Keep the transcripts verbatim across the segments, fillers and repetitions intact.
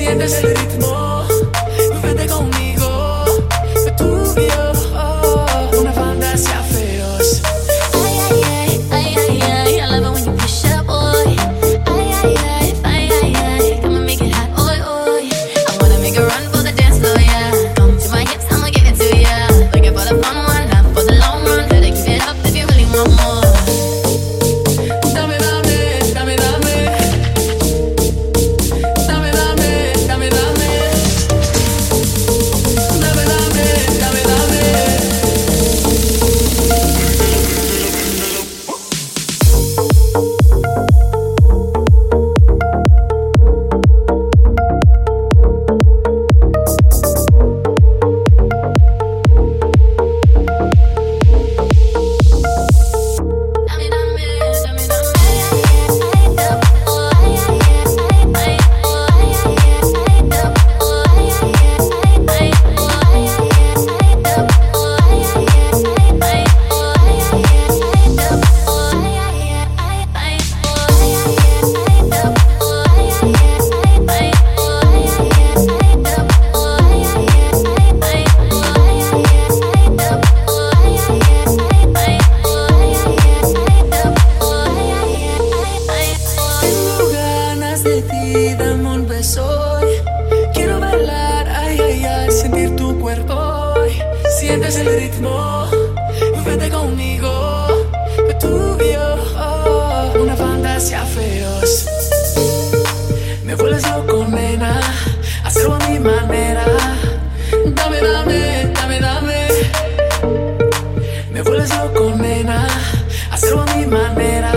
sientes el ritmo, vete conmigo, tú y yo, oh, una fantasía feroz. Ay, ay, ay, ay, ay, ay, I love it when you push up, boy. Ay, ay, ay, ay, ay, ay, come and make it hot, oi, oi. I wanna make a run for the dance floor, yeah. Come to my hips, I'ma give it to ya. Looking for the fun one, not for the long run. Better keep it up if you really want more. Dame, dame, dame, dame. Dame, dame, dame, dame. Dame, dame, dame, dame. Dame, dame, dame, dame. Ay, ay, oh, ay, ay, ay, oh, ay, ay, oh, ay, ay, ay, oh, ay, ay, oh, ay, ay, ay, oh, ay, ay, oh, ay, ay, ay, oh, ay, ay, ay, oh, ay, ay, ay, oh, ay, ay, ay, oh, ay, ay, ay, Tengo ganas de ti, dame un beso hoy. Quiero bailar, ay, ay, ay, sentir tu cuerpo hoy. Sientes el ritmo, vete conmigo, tú y yo, oh, una fantasía feroz. Me vuelves loco, nena, hacerlo a mi manera. Dame, dame, dame, dame. Me vuelves loco, nena, hacerlo a mi manera.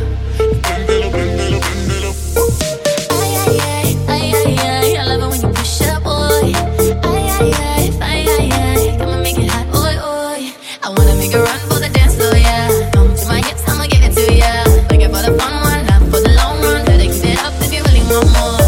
ay, ay, ay, ay, ay, I love it when you push up, boy. Ay, ay, ay, ay, ay, ay, come and make it hot, oi, oi. I wanna make a run for the dance floor, yeah. Come to my hips, I'ma give it to ya. Looking for the fun one, not for the long run. Better keep it up if you really want more.